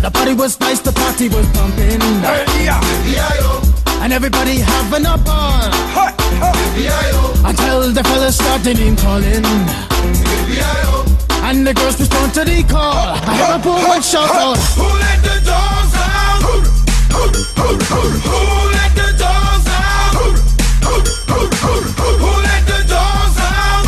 The party was nice, the party was pumping. And everybody having a ball. Until the fellas started name calling. And the girls respond to the call. I have a poor one shout out. Who let the dogs out? Who let the dogs out? Who let the dogs out?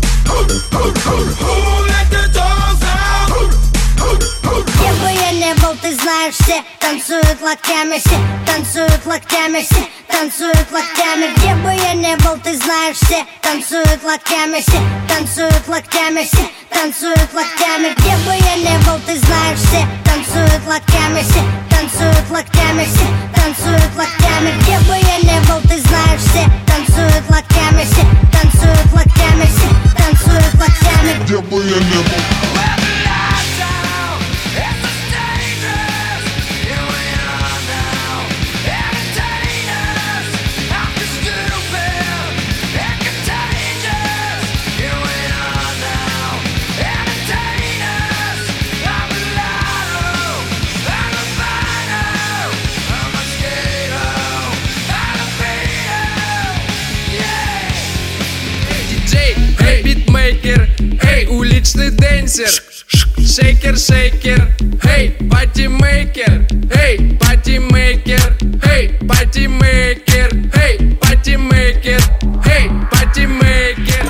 Who let the dogs out? Где бы я не был, ты знаешь, все танцуют локтями, все танцуют локтями, все танцуют локтями. Где бы я не был, ты знаешь, все танцуют локтями, все танцуют локтями, все танцуют локтями. Где бы я не был, ты знаешь, все танцуют локтями, все танцуют локтями, все танцуют локтями. Где бы я не был, ты знаешь, все танцуют локтями, все танцуют локтями, все танцуют локтями. Где бы я не был. Битмейкер, эй, уличный дэнсер, шейкер, шейкер, эй, патимейкер, эй, патимейкер, эй, патимейкер, эй, патимейкер, эй, патимейкер.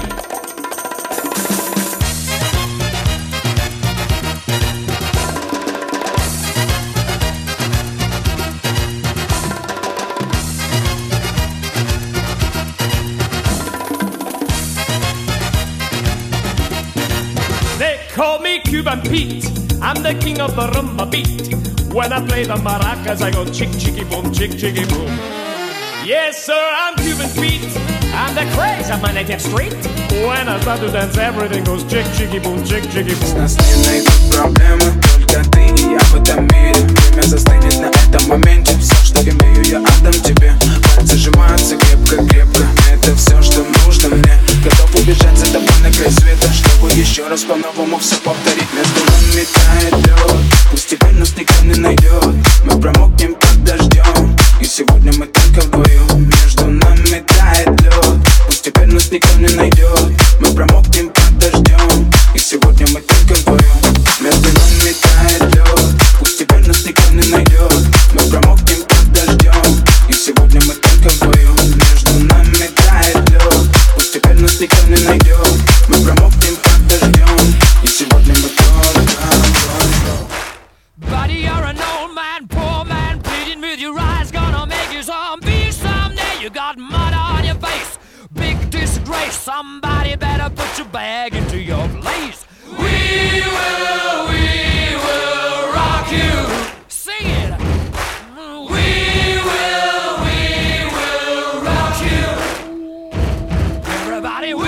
Call me Cuban Pete, I'm the king of the rumba beat. When I play the maracas, I go chick, chicky, boom, chick, chicky, boom. Yes, sir, I'm Cuban Pete, I'm the craze of my native street. When I start to dance, everything goes chick, chicky, boom, chick, chicky, boom. С нас не найдут проблемы, только ты и я в этом мире. Время застынет на этом моменте, все, что имею, я отдам тебе. Пальцы сжимаются крепко-крепко, это все, что нужно мне. Готов убежать за тобой на край света, чтобы еще раз по-новому все повторить. Между нами тает лед, пусть теперь нас никто не найдет. Мы промокнем под дождем, и сегодня мы только вдвоем. Между нами тает лед, пусть теперь нас никто не найдет. Мы промокнем под дождем, и сегодня мы только вдвоем. Между нами тает лед, пусть теперь нас никто не найдет. Мы промокнем под дождем, и сегодня мы только вдвоем. Между нами тает лед, пусть теперь нас никто не найдет. Мы промокнем под дождем, и сегодня мы только вдвоем. Buddy, you're an old man, poor man, pleading with your eyes, gonna make you zombie someday. You got mud on your face, big disgrace. Somebody better put your bag into your place. We will rock you. Sing it. We will rock you. Everybody, we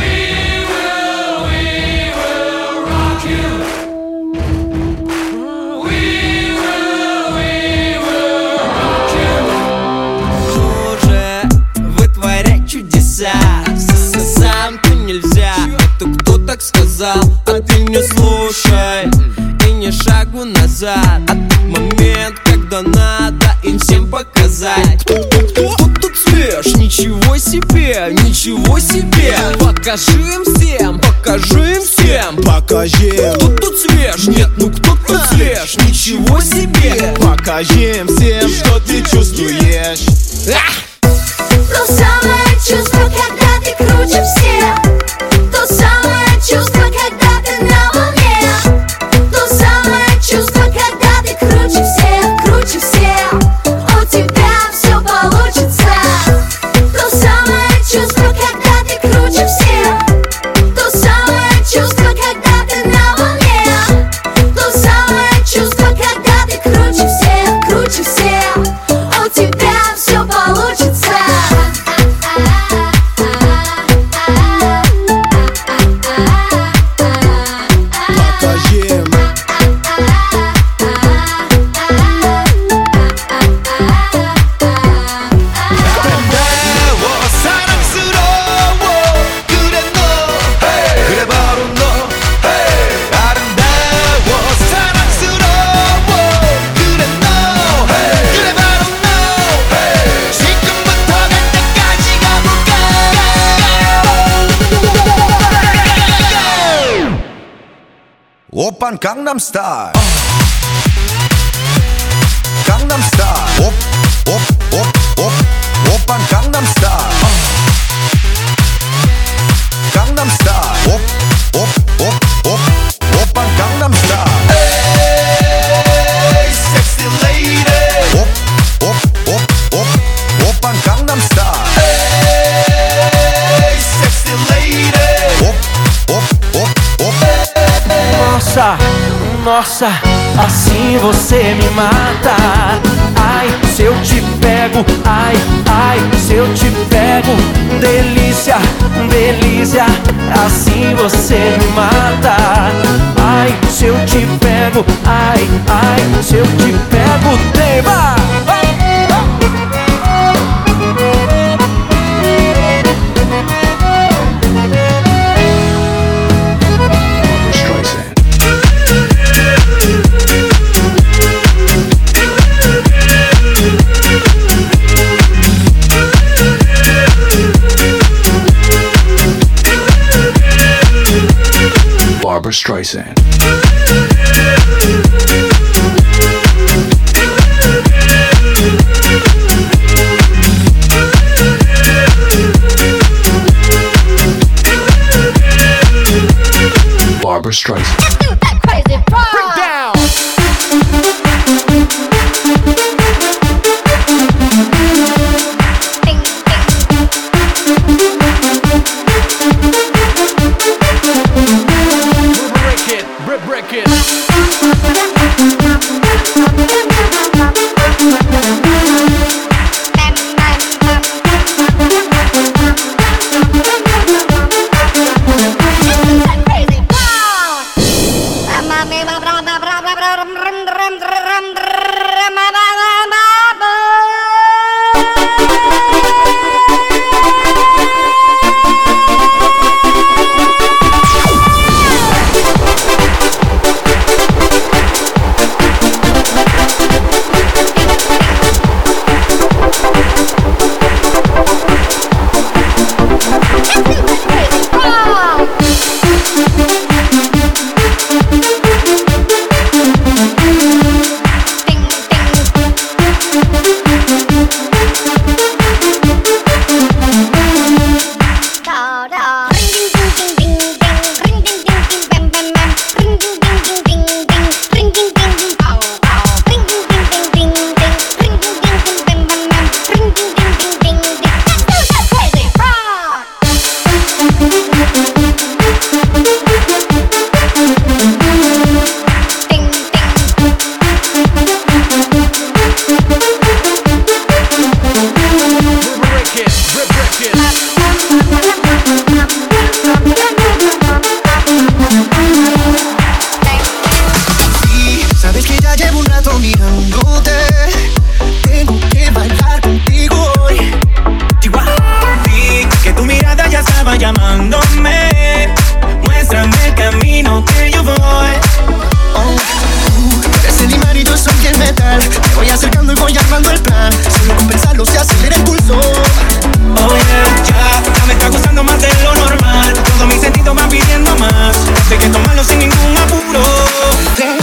will rock you. We will rock you. Уже вытворять чудеса, сам ты нельзя. Это кто так сказал? А ты не слушай и ни шагу назад. А тот момент, когда надо им всем показать. Кто тут свеж? Ничего себе, ничего себе. Покажи им всем, покажи им всем. Покажи. Кто тут свеж? Нет, ну кто тут свеж? Ничего себе. Покажи им всем, что ты чувствуешь. То самое чувство, когда ты круче всех. То самое чувство, когда ты на волне. То самое чувство, когда ты круче всех, круче всех. У тебя все получится. То самое чувство, когда ты круче всех. То самое чувство, когда ты на волне. То самое чувство, когда ты круче всех, круче всех. У тебя все получится. 오빤 강남 스타일 강남 스타일 오빤 강남 스타일 강남 스타일 오빤 강남 스타일 Hey sexy lady 오빤 강남 스타일 Hey sexy lady Nossa, nossa, assim você me mata. Ai, se eu te pego, ai, ai, se eu te pego. Delícia, delícia, assim você me mata. Ai, se eu te pego, ai, ai, se eu te pego, tema. Barbra Streisand. Barbra Streisand. Let's do that crazy part. Break down. Ding, Break it, break it. that crazy part. llamándome. Muéstrame el camino que yo voy. Eres el imán y yo soy el metal. Me voy acercando y voy armando el plan. Solo con pensarlo se acelera el pulso. Oh yeah, ya me está gustando más de lo normal. Todos mis sentidos van pidiendo más. Sé que tomarlo sin ningún apuro.